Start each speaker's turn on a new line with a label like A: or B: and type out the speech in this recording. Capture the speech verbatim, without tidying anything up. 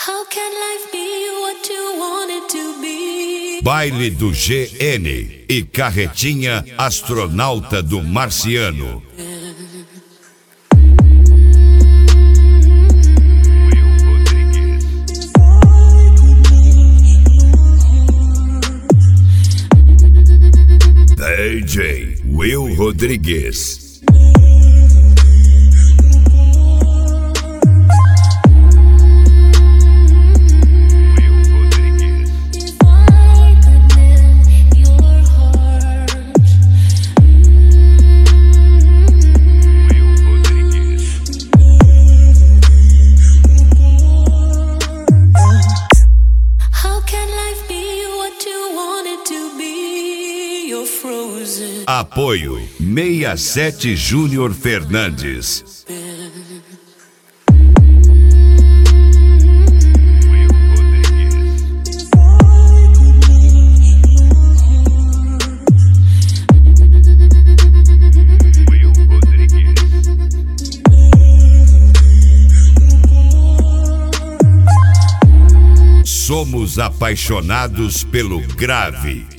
A: How can life be what you want it to be?
B: Baile do G N e Carretinha Astronauta do Marciano. D J Will Rodrigues. Apoio sessenta e sete Júnior Fernandes. Somos apaixonados pelo grave.